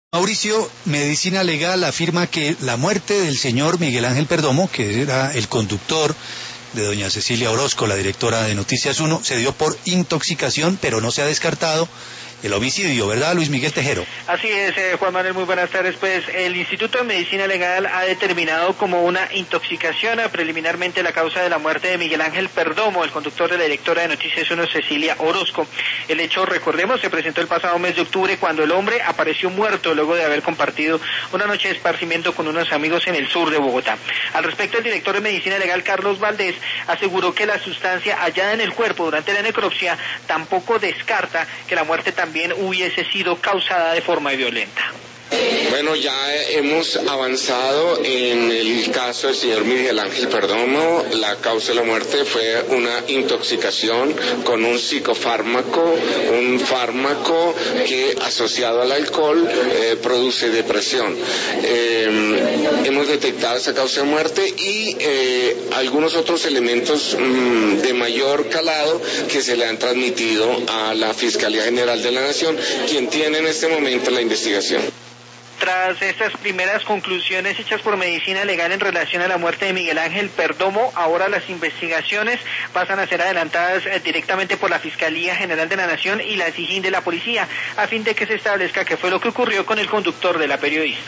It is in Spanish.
Mauricio, Medicina Legal afirma que la muerte del señor Miguel Ángel Perdomo, que era el conductor de doña Cecilia Orozco, la directora de Noticias 1, se dio por intoxicación, pero no se ha descartado el homicidio, ¿verdad, Luis Miguel Tejero? Así es, Juan Manuel, muy buenas tardes. Pues el Instituto de Medicina Legal ha determinado como una intoxicación preliminarmente la causa de la muerte de Miguel Ángel Perdomo, el conductor de la directora de Noticias 1, Cecilia Orozco. El hecho, recordemos, se presentó el pasado mes de octubre cuando el hombre apareció muerto luego de haber compartido una noche de esparcimiento con unos amigos en el sur de Bogotá. Al respecto, el director de Medicina Legal, Carlos Valdés, aseguró que la sustancia hallada en el cuerpo durante la necropsia tampoco descarta que la muerte también hubiese sido causada de forma violenta. Bueno, ya hemos avanzado en el caso del señor Miguel Ángel Perdomo. La causa de la muerte fue una intoxicación con un psicofármaco, un fármaco que asociado al alcohol produce depresión. Hemos detectado esa causa de muerte y algunos otros elementos de mayor calado que se le han transmitido a la Fiscalía General de la Nación, quien tiene en este momento la investigación. Tras estas primeras conclusiones hechas por Medicina Legal en relación a la muerte de Miguel Ángel Perdomo, ahora las investigaciones pasan a ser adelantadas directamente por la Fiscalía General de la Nación y la SIJIN de la Policía, a fin de que se establezca qué fue lo que ocurrió con el conductor de la periodista.